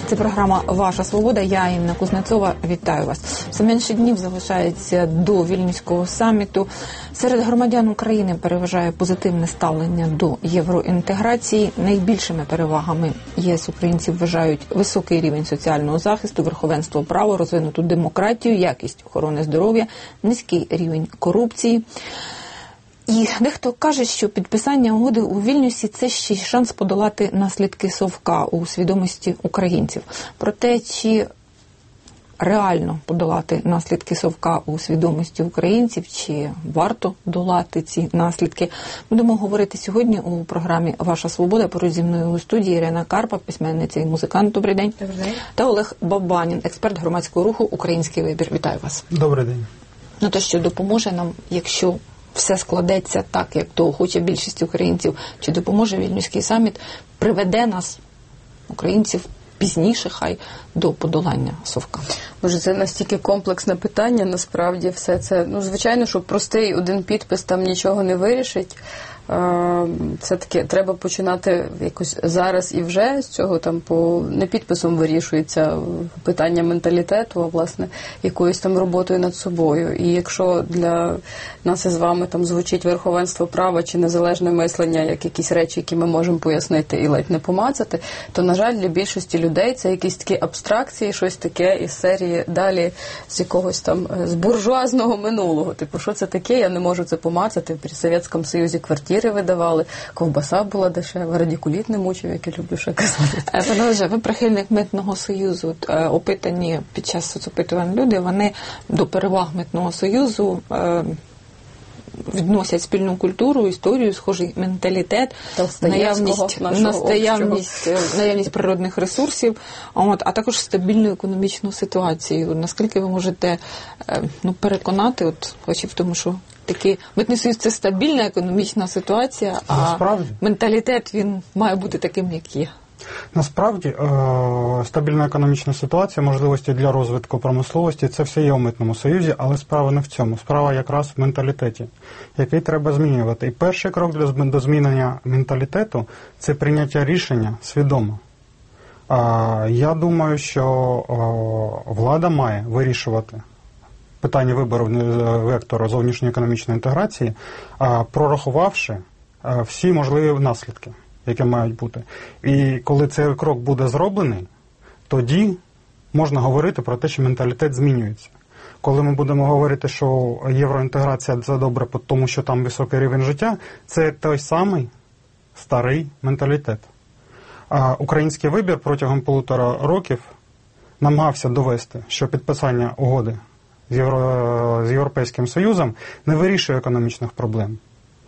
Це програма «Ваша свобода». Я, Інна Кузнецова, вітаю вас. Все менше днів залишається до Вільнюського саміту. Серед громадян України переважає позитивне ставлення до євроінтеграції. Найбільшими перевагами ЄС українців вважають високий рівень соціального захисту, верховенство права, розвинуту демократію, якість охорони здоров'я, низький рівень корупції. І дехто каже, що підписання угоди у Вільнюсі – це ще й шанс подолати наслідки совка у свідомості українців. Проте, чи реально подолати наслідки совка у свідомості українців, чи варто долати ці наслідки, будемо говорити сьогодні у програмі «Ваша свобода». Поруч зі мною у студії Ірина Карпа, письменниця і музикант. Добрий день. Добрий день. Та Олег Бабанін, експерт громадського руху «Український вибір». Вітаю вас. Добрий день. Ну, то, що допоможе нам, якщо все складеться так, як того хоче більшість українців, чи допоможе Вільнюський саміт, приведе нас, українців, пізніше хай до подолання совка? Боже, це настільки комплексне питання, насправді все це. Ну, звичайно, що простий один підпис там нічого не вирішить. Це таке, треба починати якось зараз і вже з цього, там не підписом вирішується питання менталітету, а власне якоюсь там роботою над собою. І якщо для нас із вами там звучить верховенство права чи незалежне мислення як якісь речі, які ми можемо пояснити і ледь не помацати, то, на жаль, для більшості людей це якісь такі абстракції, щось таке із серії далі з якогось там з буржуазного минулого. Типу, що це таке? Я не можу це помацати. При Совєтському Союзі квартири видавали, ковбаса була дешева, радикуліт не мучив, як я люблю ще казати. Пане Олеже, ви прихильник Митного Союзу. Опитані під час соцопитувань люди, вони до переваг Митного Союзу відносять спільну культуру, історію, схожий менталітет, наявність природних ресурсів, а також стабільну економічну ситуацію. Наскільки ви можете переконати, хоч і в тому, що такий Митний Союз – це стабільна економічна ситуація, а насправді менталітет, він має бути таким, як є? Насправді, стабільна економічна ситуація, можливості для розвитку промисловості – це все є у Митному Союзі, але справа не в цьому. Справа якраз в менталітеті, який треба змінювати. І перший крок до змінення менталітету – це прийняття рішення свідомо. Я думаю, що влада має вирішувати питання вибору вектору зовнішньої економічної інтеграції, прорахувавши всі можливі наслідки, які мають бути. І коли цей крок буде зроблений, тоді можна говорити про те, що менталітет змінюється. Коли ми будемо говорити, що євроінтеграція – це добре, тому що там високий рівень життя, це той самий старий менталітет. Український вибір протягом 1,5 років намагався довести, що підписання угоди з Європейським Союзом не вирішує економічних проблем.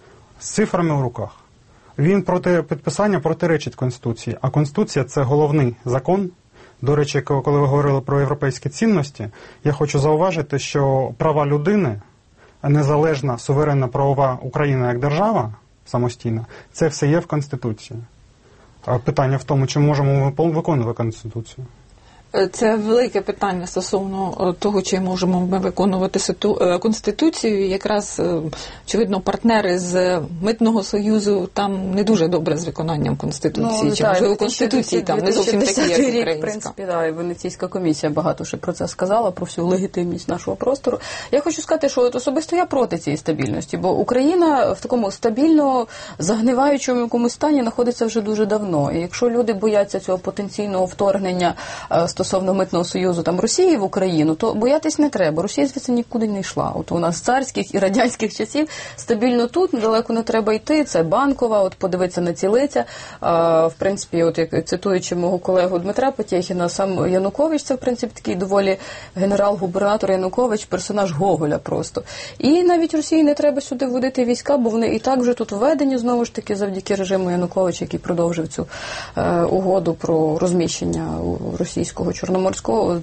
З цифрами в руках. Він проти підписання протиречить Конституції, а Конституція – це головний закон. До речі, коли ви говорили про європейські цінності, я хочу зауважити, що права людини, незалежна, суверенна правова Україна як держава, самостійна, це все є в Конституції. Питання в тому, чи можемо ми виконувати Конституцію. Це велике питання стосовно того, чи можемо ми виконувати Конституцію. Якраз, очевидно, партнери з Митного Союзу там не дуже добре з виконанням Конституції. Чи, можливо, Конституції там не зовсім такі, як українська. В принципі, і Венеційська комісія багато ще про це сказала, про всю легітимність нашого простору. Я хочу сказати, що особисто я проти цієї стабільності, бо Україна в такому стабільно загниваючому якомусь стані знаходиться вже дуже давно. І якщо люди бояться цього потенційного вторгнення стосовно Митного Союзу там Росії в Україну, то боятись не треба. Росія звідси нікуди не йшла. От у нас з царських і радянських часів стабільно тут, далеко не треба йти. Це Банкова, от подивитися на ці лиця. В принципі, от як цитуючи мого колегу Дмитра Потєхіна, сам Янукович, це в принципі такий доволі генерал-губернатор Янукович, персонаж Гоголя просто. І навіть Росії не треба сюди вводити війська, бо вони і так вже тут введені, знову ж таки, завдяки режиму Януковича, який продовжив цю угоду про розміщення російського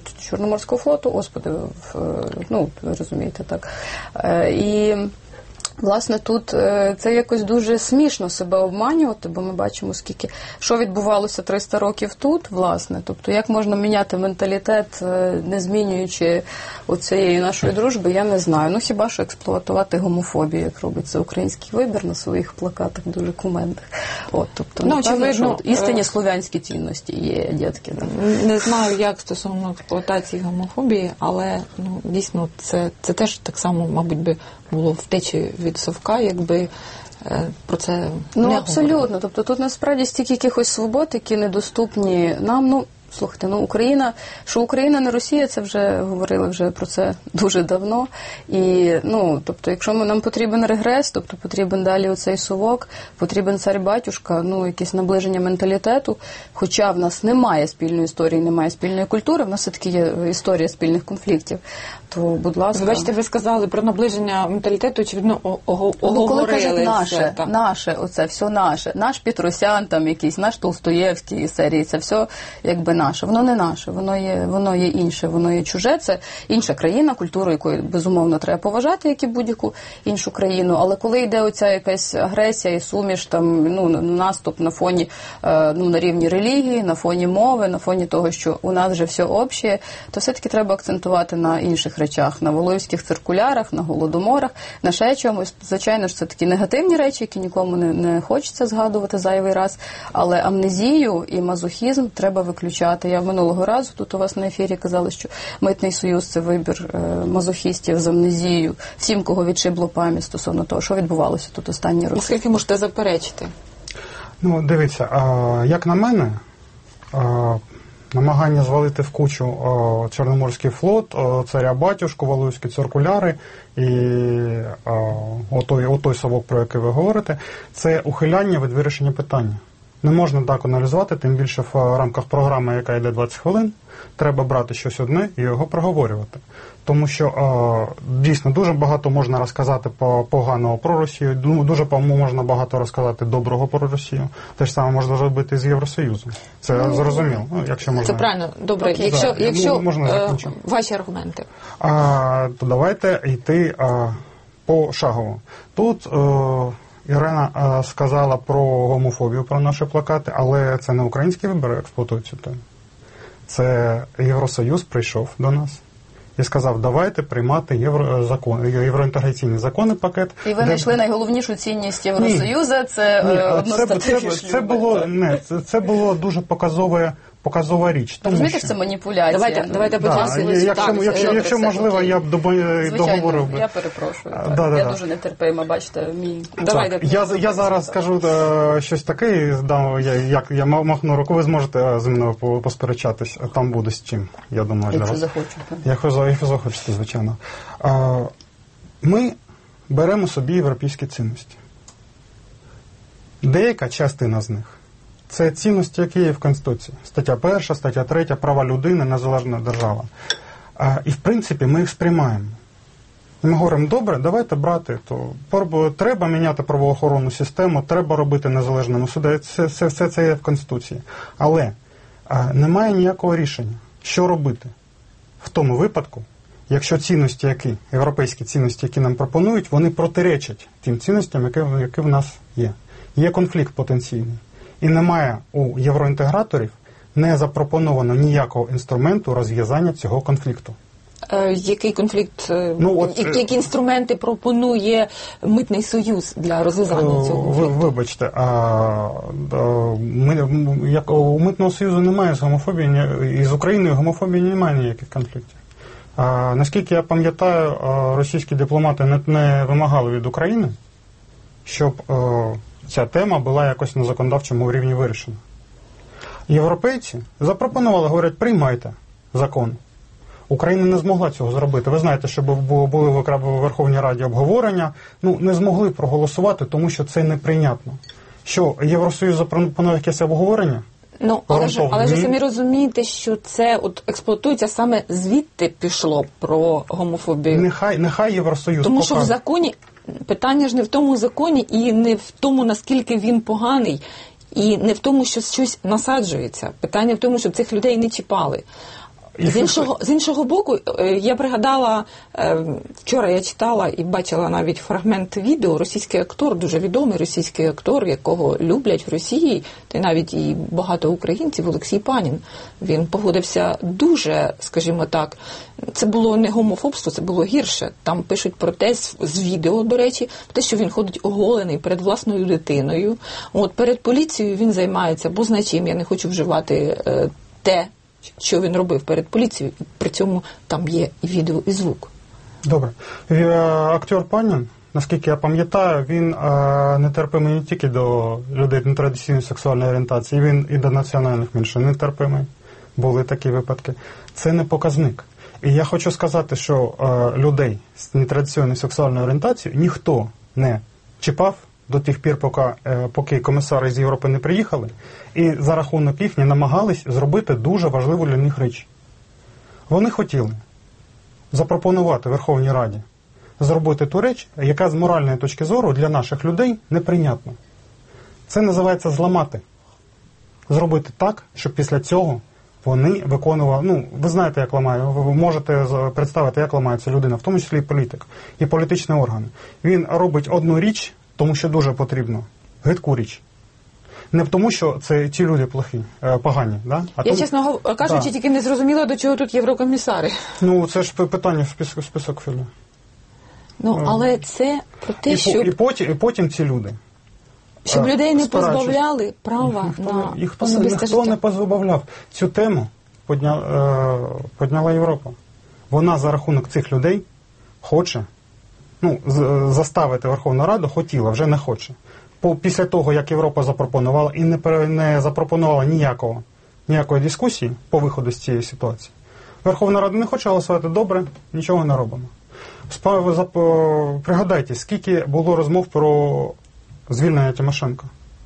Чорноморського флоту, господи, ви розумієте, так. І Власне, тут це якось дуже смішно себе обманювати, бо ми бачимо, що відбувалося 300 років тут, власне. Тобто, як можна міняти менталітет, не змінюючи оцієї нашої дружби, я не знаю. Ну, хіба що експлуатувати гомофобію, як робить це український вибір на своїх плакатах дуже кумедних. Тобто, очевидно, істинні слов'янські цінності є, дітки. Не знаю, як стосовно експлуатації гомофобії, але дійсно це теж так само, мабуть, би було втечі від совка, якби про це не абсолютно. говорили. Тобто тут насправді стільки якихось свобод, які недоступні нам. Слухайте, Україна, що Україна не Росія, це вже говорили вже про це дуже давно. І, тобто, якщо нам потрібен регрес, тобто потрібен далі оцей совок, потрібен цар-батюшка, якесь наближення менталітету, хоча в нас немає спільної історії, немає спільної культури, в нас все-таки є історія спільних конфліктів, то, будь ласка. Ви бачите, ви сказали про наближення менталітету, очевидно, оговорили. Коли кажуть наше, оце все наше, наш Петросян, там якийсь, наш Толстоєвський серії, це все якби наше. Воно не наше, воно є інше, воно є чуже, це інша країна, культуру якої, безумовно, треба поважати, як і будь-яку іншу країну, але коли йде оця якась агресія і суміш, там, наступ на фоні, на рівні релігії, на фоні мови, на фоні того, що у нас вже все общее, то все-таки треба акцентувати на інших речах, на Валуївських циркулярах, на голодоморах, на ще чомусь. Звичайно ж, це такі негативні речі, які нікому не хочеться згадувати зайвий раз, але амнезію і мазохізм треба виключати. Я минулого разу тут у вас на ефірі казала, що Митний союз – це вибір мазохістів з амнезією, всім, кого відшибло пам'ять стосовно того, що відбувалося тут останні роки. Наскільки можете заперечити? Дивіться, як на мене, намагання звалити в кучу Чорноморський флот, царя-батюшку, Валуївські циркуляри і отой совок, про який ви говорите, це ухиляння від вирішення питання. Не можна так аналізувати, тим більше в рамках програми, яка йде 20 хвилин, треба брати щось одне і його проговорювати. Тому що дійсно дуже багато можна розказати поганого про Росію, дуже можна багато розказати доброго про Росію. Те ж саме можна зробити з Євросоюзом. Це зрозуміло. Якщо можна. Це правильно. Добре, якщо ваші аргументи. То давайте йти пошагово. Тут Ірина сказала про гомофобію, про наші плакати, але це не український вибір експлуатує цю тему. Це Євросоюз прийшов до нас і сказав, давайте приймати євроінтеграційний законний пакет. І ви знайшли найголовнішу цінність Євросоюзу, це одностатеві це було дуже показова річ. Розумієте, що це маніпуляція? Давайте почнемо. Якщо можливо, я б договорив би. Я перепрошую. Я дуже нетерпима, бачите, мій... Я зараз скажу щось таке, як я махну руку, ви зможете зі мною посперечатись, там буде з чим, я думаю, для вас. Якщо захочете. Якщо захочете, звичайно. Ми беремо собі європейські цінності. Деяка частина з них це цінності, які є в Конституції. Стаття 1, стаття 3, права людини, незалежна держава. І, в принципі, ми їх сприймаємо. І ми говоримо, добре, давайте брати, то треба міняти правоохоронну систему, треба робити незалежними суди. Все це є в Конституції. Але немає ніякого рішення, що робити в тому випадку, якщо цінності, європейські цінності, які нам пропонують, вони протиречать тим цінностям, які в нас є. Є конфлікт потенційний. І немає у євроінтеграторів не запропоновано ніякого інструменту розв'язання цього конфлікту. Який конфлікт, які інструменти пропонує Митний союз для розв'язання цього конфлікту? Вибачте, у Митного союзу немає з гомофобією, і з Україною гомофобії немає ніяких конфліктів. Наскільки я пам'ятаю, російські дипломати не вимагали від України, щоб ця тема була якось на законодавчому рівні вирішена. Європейці запропонували, говорять, приймайте закон. Україна не змогла цього зробити. Ви знаєте, що були в Верховній Раді обговорення, не змогли проголосувати, тому що це неприйнятно. Що, Євросоюз запропонував якесь обговорення? Але ж самі розумієте, що це експлуатується саме звідти пішло про гомофобію. Нехай Євросоюз тому що в законі, питання ж не в тому законі і не в тому, наскільки він поганий, і не в тому, що щось насаджується. Питання в тому, щоб цих людей не чіпали. З іншого боку, я пригадала, вчора я читала і бачила навіть фрагмент відео, російський актор, дуже відомий російський актор, якого люблять в Росії, та й навіть і багато українців, Олексій Панін. Він поводився дуже, скажімо так, це було не гомофобство, це було гірше. Там пишуть про те, з відео, до речі, те, що він ходить оголений перед власною дитиною. От перед поліцією він займається бозначим, я не хочу вживати те, що він робив перед поліцією, і при цьому там є і відео, і звук. Добре. Актер Панін, наскільки я пам'ятаю, він нетерпимий не тільки до людей нетрадиційної сексуальної орієнтації, він і до національних меншин нетерпимий. Були такі випадки. Це не показник. І я хочу сказати, що людей з нетрадиційною сексуальною орієнтацією ніхто не чіпав до тих пір, поки комісари з Європи не приїхали, і за рахунок їх не намагались зробити дуже важливу для них річ. Вони хотіли запропонувати Верховній Раді зробити ту річ, яка з моральної точки зору для наших людей неприйнятна. Це називається зламати. Зробити так, щоб після цього вони виконували, ви знаєте, як ламає, ви можете представити, як ламається людина, в тому числі і політик, і політичні органи. Він робить одну річ, тому що дуже потрібно, гидку річ. Не тому, що це ті люди погані. Да? Я, чесно кажучи, тільки не зрозуміла, до чого тут єврокомісари. Це ж питання в список фільму. Але це про те, що... І потім ці люди. Щоб людей не позбавляли права на особисте життя. Ніхто не позбавляв. Цю тему підняла Європа. Вона за рахунок цих людей хоче, заставити Верховну Раду, хотіла, вже не хоче. Після того, як Європа запропонувала і не запропонувала ніякої дискусії по виходу з цієї ситуації, Верховна Рада не хоче голосувати, добре, нічого не робимо. Пригадайте, скільки було розмов про звільнення Тимошенко.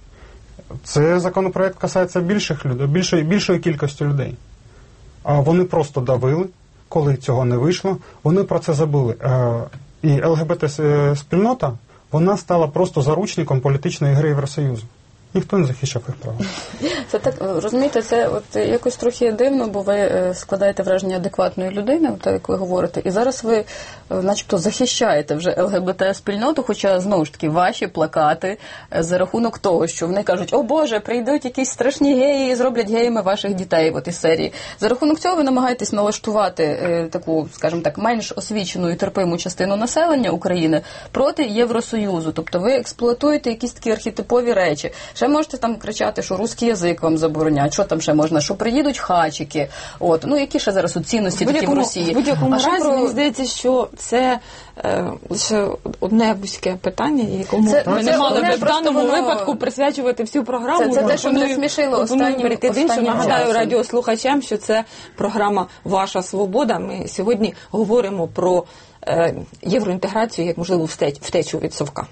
Це законопроект касається більших людей, більшої кількості людей. А вони просто давили, коли цього не вийшло, вони про це забули. І ЛГБТ-спільнота, вона стала просто заручником політичної гри Євросоюзу. Ніхто не захищав їх права. Це так, розумієте, це якось трохи дивно, бо ви складаєте враження адекватної людини, так як ви говорите, і зараз ви начебто захищаєте вже ЛГБТ-спільноту, хоча, знову ж таки, ваші плакати за рахунок того, що вони кажуть, о Боже, прийдуть якісь страшні геї і зроблять геями ваших дітей із серії. За рахунок цього ви намагаєтесь налаштувати таку, скажімо так, менш освічену і терпиму частину населення України проти Євросоюзу. Тобто ви експлуатуєте якісь такі архетипові речі. Ще можете там кричати, що русський язик вам заборонять, що там ще можна, що приїдуть хачики. Які ще зараз цінності такі в Росії? В будь-якому разі, мені здається, що це лише одне вузьке питання, якому ми не мали б в даному випадку присвячувати всю програму. Це те, що мене смішило останнім часом. Нагадаю радіослухачам, що це програма «Ваша свобода». Ми сьогодні говоримо про євроінтеграцію як можливу втечу від совка.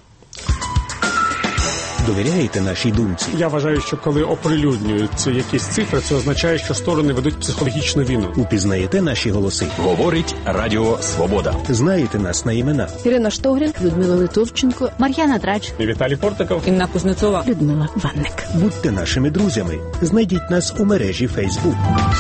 Довіряєте нашій думці? Я вважаю, що коли оприлюднюються якісь цифри, це означає, що сторони ведуть психологічну війну. Упізнаєте наші голоси? Говорить Радіо Свобода. Знаєте нас на імена? Ірина Штогрін, Людмила Литовченко, Мар'яна Драч, Віталій Портиков, Інна Кузнецова, Людмила Ванник. Будьте нашими друзями. Знайдіть нас у мережі Facebook.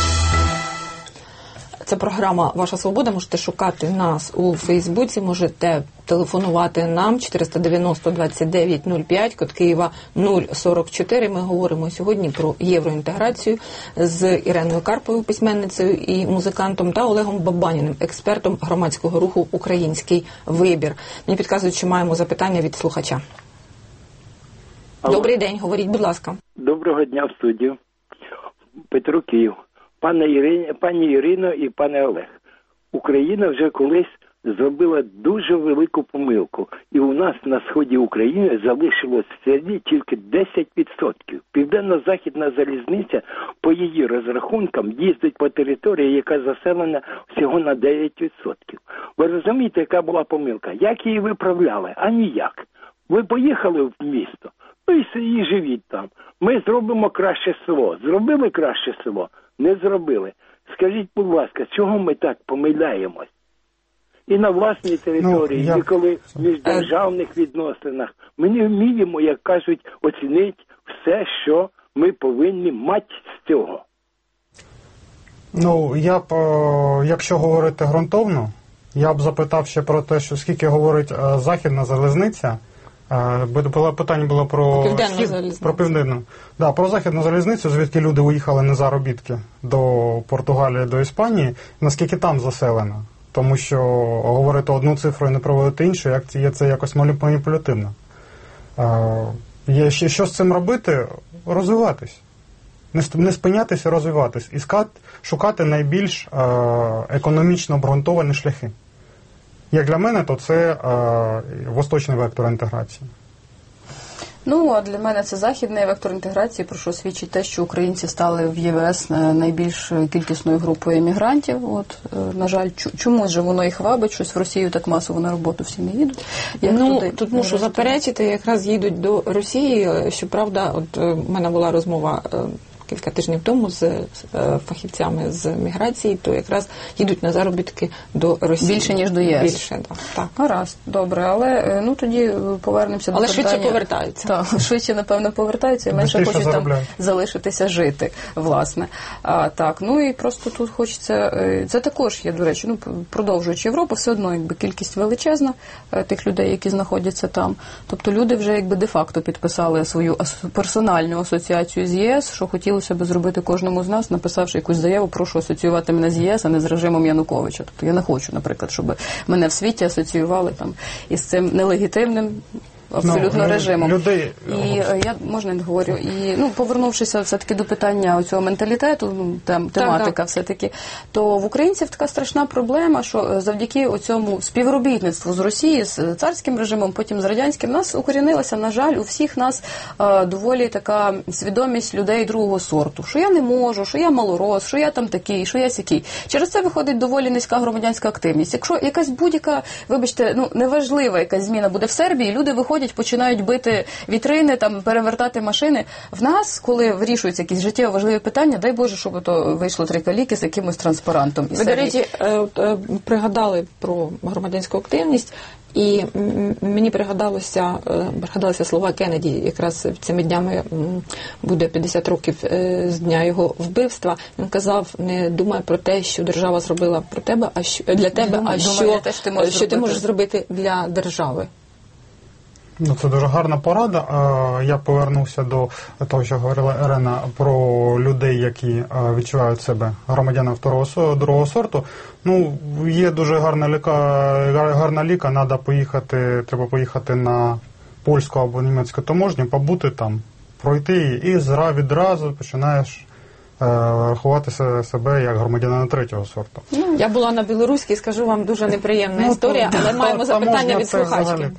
Це програма «Ваша свобода». Можете шукати нас у Фейсбуці, можете телефонувати нам 490-29-05, код Києва 044. Ми говоримо сьогодні про євроінтеграцію з Іреною Карповою, письменницею і музикантом, та Олегом Бабаніним, експертом громадського руху «Український вибір». Мені підказують, що маємо запитання від слухача. Алло. Добрий день, говоріть, будь ласка. Доброго дня в студію. Петро, Київ. Пані Ірино і пане Олег, Україна вже колись зробила дуже велику помилку. І у нас на сході України залишилось в селі тільки 10%. Південно-західна залізниця, по її розрахункам, їздить по території, яка заселена всього на 9%. Ви розумієте, яка була помилка? Як її виправляли? А ніяк. Ви поїхали в місто, і живіть там. Ми зробимо краще село. Зробили краще село? Не зробили. Скажіть, будь ласка, чого ми так помиляємось? І на власній території, і коли в міждержавних відносинах. Ми не вміємо, як кажуть, оцінити все, що ми повинні мати з цього. Ну, я б, якщо говорити ґрунтовно, я б запитав ще про те, що скільки говорить західна залізниця. Питання було про Південну залізницю. Про південну. Да, про західну залізницю, звідки люди уїхали на заробітки до Португалії, до Іспанії, наскільки там заселено. Тому що говорити одну цифру і не проводити іншу, як це якось маніпулятивно. Що з цим робити? Розвиватись. Не спинятися, розвиватись. І шукати найбільш економічно обґрунтовані шляхи. Як для мене, то це восточний вектор інтеграції. Ну, а для мене це західний вектор інтеграції, про що свідчить те, що українці стали в ЄВС найбільш кількісною групою емігрантів. От, на жаль, чомусь же воно їх вабить, щось в Росію так масово на роботу всі не їдуть. Тут мушу заперечити, якраз їдуть до Росії. Щоправда, от у мене була розмова кілька тижнів тому з фахівцями з міграції, то якраз їдуть на заробітки до Росії. Більше, ніж до ЄС. Більше, так. Гаразд, добре, але тоді повернемося до питання. Але швидше повертаються. Так, швидше, напевно, повертаються і менше хочуть там залишитися жити, власне. І просто тут хочеться, це також є, до речі, продовжуючи Європу, все одно кількість величезна тих людей, які знаходяться там. Тобто люди вже де-факто підписали свою персональну асоціацію з ЄС, що хотіли себе зробити кожному з нас, написавши якусь заяву, прошу асоціювати мене з ЄС, а не з режимом Януковича. Тобто я не хочу, наприклад, щоб мене в світі асоціювали там із цим нелегітимним абсолютно режимом. І я, можна не говорю, і повернувшися все-таки до питання цього менталітету, тематика все-таки, то в українців така страшна проблема, що завдяки цьому співробітництву з Росією, з царським режимом, потім з радянським, нас укорінилася, на жаль, у всіх нас доволі така свідомість людей другого сорту, що я не можу, що я малорос, що я там такий, що я сякий. Через це виходить доволі низька громадянська активність. Якщо якась будь-яка, вибачте, неважлива якась зміна буде в Сербії, люди виходять, починають бити вітрини, там перевертати машини. В нас, коли вирішуються якісь життєво важливі питання, дай Боже, щоб то вийшло три каліки з якимось транспарантом. Ви, до речі, пригадали про громадянську активність, і мені пригадалися слова Кеннеді, якраз цими днями буде 50 років з дня його вбивства. Він казав, не думай про те, що держава зробила про тебе, для тебе, що ти можеш зробити для держави. Це дуже гарна порада. Я повернувся до того, що говорила Ірина, про людей, які відчувають себе громадянами другого сорту. Є дуже гарна ліка, треба поїхати на польську або німецьку таможню, побути там, пройти, і відразу починаєш рахувати себе як громадянина третього сорту. Я була на білоруській, скажу вам, дуже неприємна історія, але маємо запитання від слухачки.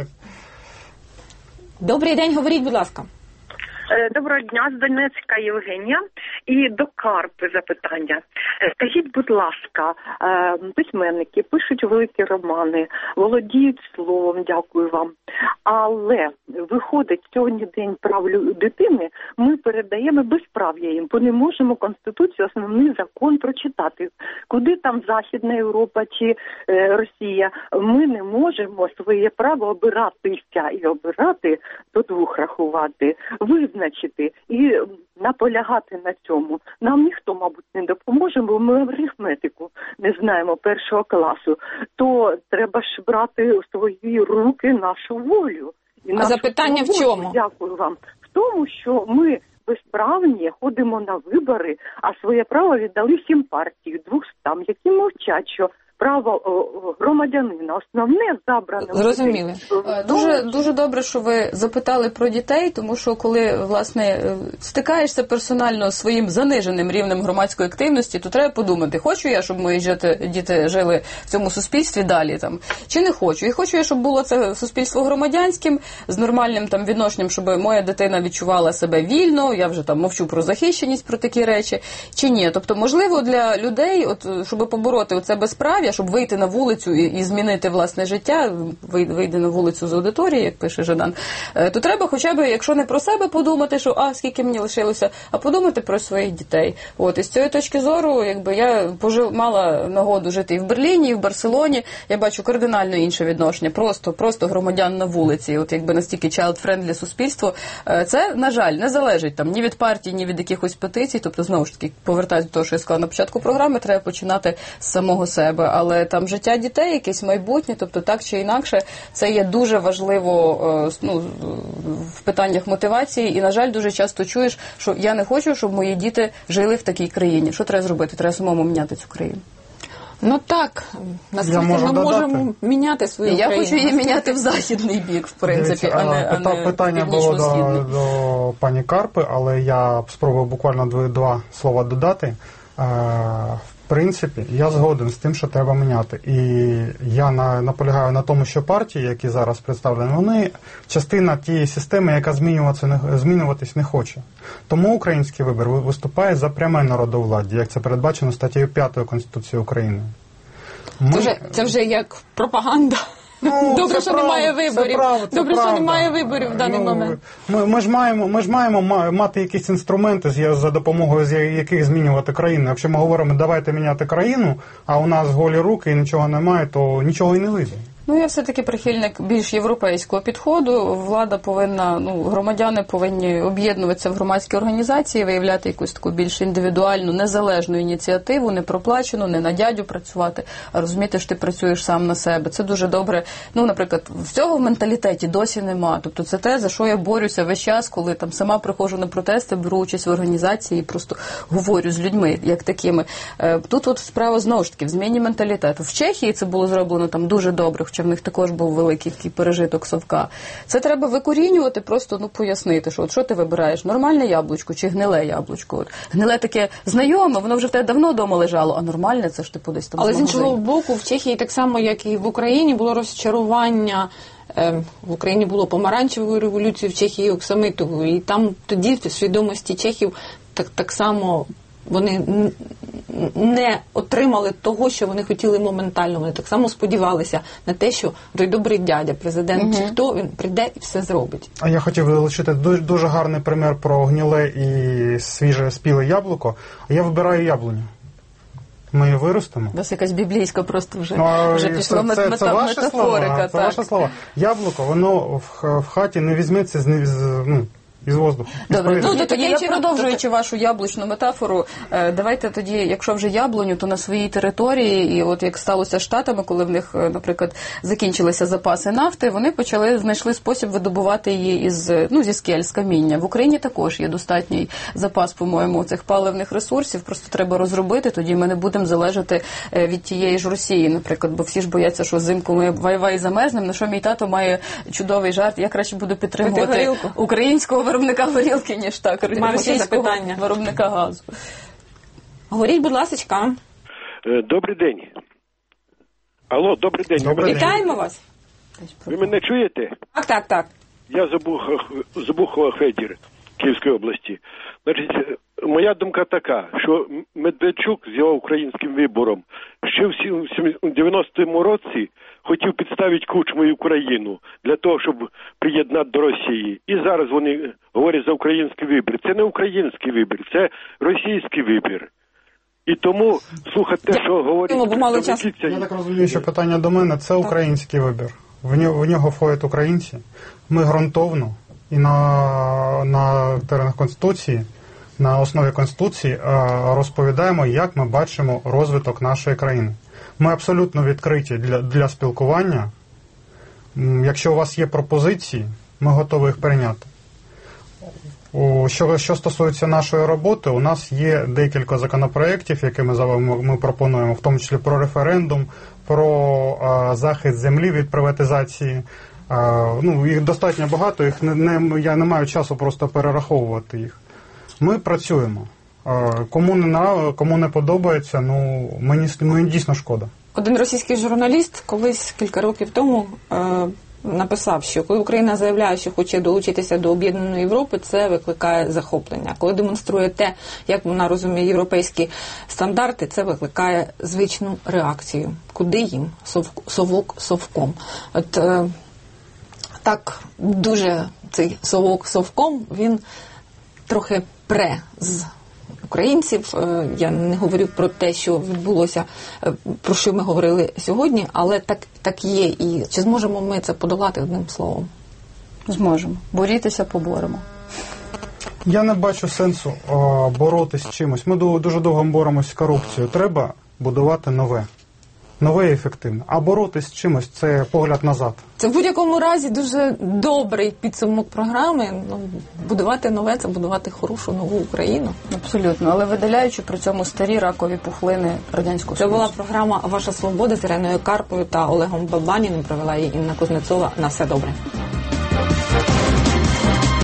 Добрий день, говоріть, будь ласка. Доброго дня, з Донецька Євгенія. І до Карпи запитання. Скажіть, будь ласка, письменники пишуть великі романи, володіють словом, дякую вам. Але виходить, сьогодні День прав дитини, ми передаємо безправ'я їм, бо не можемо Конституцію, основний закон прочитати. Куди там Західна Європа чи Росія? Ми не можемо своє право обиратися і обирати, до двох рахувати, визначити і наполягати на цьому. Нам ніхто, мабуть, не допоможе, бо ми арифметику не знаємо першого класу. То треба ж брати у свої руки нашу волю. І а запитання в чому? Дякую вам. В тому, що ми безправні, ходимо на вибори, а своє право віддали всім партії, 200, які мовчать, що право громадянина основне забране. Зрозуміли. Дуже добре, що ви запитали про дітей, тому що коли, власне, стикаєшся персонально з своїм заниженим рівнем громадської активності, то треба подумати, хочу я, щоб мої діти жили в цьому суспільстві далі, там, чи не хочу. І хочу я, щоб було це суспільство громадянським, з нормальним там відношенням, щоб моя дитина відчувала себе вільно, я вже там мовчу про захищеність, про такі речі, чи ні. Тобто, можливо, для людей, щоб побороти оце безправ'я, бажання, щоб вийти на вулицю і змінити власне життя, вийти на вулицю з аудиторії, як пише Жадан, то треба хоча б, якщо не про себе подумати, що скільки мені лишилося, а подумати про своїх дітей. От, і з цієї точки зору, якби я мала нагоду жити і в Берліні, і в Барселоні, я бачу кардинально інше відношення, просто громадян на вулиці, от якби настільки child-friendly суспільство. Це, на жаль, не залежить там ні від партії, ні від якихось петицій, тобто, знову ж таки, повертаюся до того, що я сказала на початку програми, треба починати з самого себе, але там життя дітей, якесь майбутнє, тобто так чи інакше, це є дуже важливо в питаннях мотивації, і, на жаль, дуже часто чуєш, що я не хочу, щоб мої діти жили в такій країні. Що треба зробити? Треба самому міняти цю країну. Ну так, наскільки ми можемо міняти свою країну? Я хочу її міняти в західний бік, в принципі, а не питання було до пані Карпи, але я спробую буквально два слова додати. В принципі, я згоден з тим, що треба міняти. І я наполягаю на тому, що партії, які зараз представлені, вони частина тієї системи, яка змінюватись не хоче. Тому український вибір виступає за пряме народовладдя, як це передбачено статтею 5 Конституції України. Це вже як пропаганда. Добре, що немає виборів. Добре, що немає виборів в даний момент. Ми ж маємо мати якісь інструменти, за допомогою яких змінювати країну. Якщо ми говоримо, давайте міняти країну, а у нас голі руки і нічого немає, то нічого і не вийде. Я все-таки прихильник більш європейського підходу. Влада повинна, громадяни повинні об'єднуватися в громадські організації, виявляти якусь таку більш індивідуальну, незалежну ініціативу, не проплачену, не на дядю працювати, а розуміти, що ти працюєш сам на себе. Це дуже добре. Наприклад, цього в менталітеті досі нема. Тобто це те, за що я борюся весь час, коли там сама приходжу на протести, беру участь в організації і просто говорю з людьми, як такими. Тут справа знову ж таки в зміні менталітету. В Чехії це було зроблено там дуже добре, хоча в них також був великий такий пережиток совка. Це треба викорінювати, просто пояснити, що ти вибираєш, нормальне яблучко чи гниле яблучко. Гниле таке знайоме, воно вже в тебе давно вдома лежало, а нормальне це ж десь там. Але з іншого боку, в Чехії так само, як і в Україні, було розчарування. В Україні було помаранчевою революцією, в Чехії оксамитовою. І там тоді в свідомості чехів так само вони не отримали того, що вони хотіли моментально. Вони так само сподівалися на те, що той добрий дядя, президент чи хто, він прийде і все зробить. А я хотів залишити дуже гарний примір про гніле і свіже спіле яблуко. А я вибираю яблуню. Ми її виростемо. У вас якась біблійська просто вже пішла метафорика. Це ваші слова. Яблуко, воно в хаті не візьметься із воздуху. Добре, тоді продовжуючи вашу яблучну метафору, давайте тоді, якщо вже яблуню, то на своїй території, і от як сталося з Штатами, коли в них, наприклад, закінчилися запаси нафти, вони знайшли спосіб видобувати її зі скель, з каміння. В Україні також є достатній запас, по-моєму, цих паливних ресурсів, просто треба розробити, тоді ми не будемо залежати від тієї ж Росії, наприклад, бо всі ж бояться, що взимку ми вай-вай замерзнемо, на що мій тато має чудовий жарт, я краще буду підтримувати українського виробника горілки, ніж російського виробника газу. Говоріть, будь ласка. Добрий день. Алло, добрий день. Вітаємо вас. Ви мене чуєте? Так. Я Забухова Федір, Київської області. Значить, моя думка така, що Медведчук з його українським вибором ще в 90-му році хотів підставити Кучму і Україну для того, щоб приєднати до Росії. І зараз вони говорять за український вибір. Це не український вибір, це російський вибір. І тому слухати те, що говорять... Я так розумію, що питання до мене – це український вибір. В нього входять українці. Ми ґрунтовно і на теренах Конституції, на основі Конституції розповідаємо, як ми бачимо розвиток нашої країни. Ми абсолютно відкриті для спілкування. Якщо у вас є пропозиції, ми готові їх прийняти. Що стосується нашої роботи, у нас є декілька законопроєктів, які ми пропонуємо, в тому числі про референдум, про захист землі від приватизації. Їх достатньо багато, я не маю часу просто перераховувати їх. Ми працюємо. Кому не подобається, мені дійсно шкода. Один російський журналіст колись, кілька років тому, написав, що коли Україна заявляє, що хоче долучитися до об'єднаної Європи, це викликає захоплення. Коли демонструє те, як вона розуміє європейські стандарти, це викликає звичну реакцію. Куди їм совок совком? От так дуже цей совок совком, він трохи пре з українців. Я не говорю про те, що відбулося, про що ми говорили сьогодні, але так є. І чи зможемо ми це подолати одним словом? Зможемо. Борітися, поборемо. Я не бачу сенсу боротися з чимось. Ми дуже довго боремося з корупцією. Треба будувати нове. Нове і ефективне. А боротися з чимось – це погляд назад. Це в будь-якому разі дуже добрий підсумок програми. Будувати нове – це будувати хорошу нову Україну. Абсолютно. Але видаляючи при цьому старі ракові пухлини Радянського Союзу. Це була програма «Ваша свобода» з Іриною Карпою та Олегом Бабаніним. Провела її Інна Кузнецова. На все добре.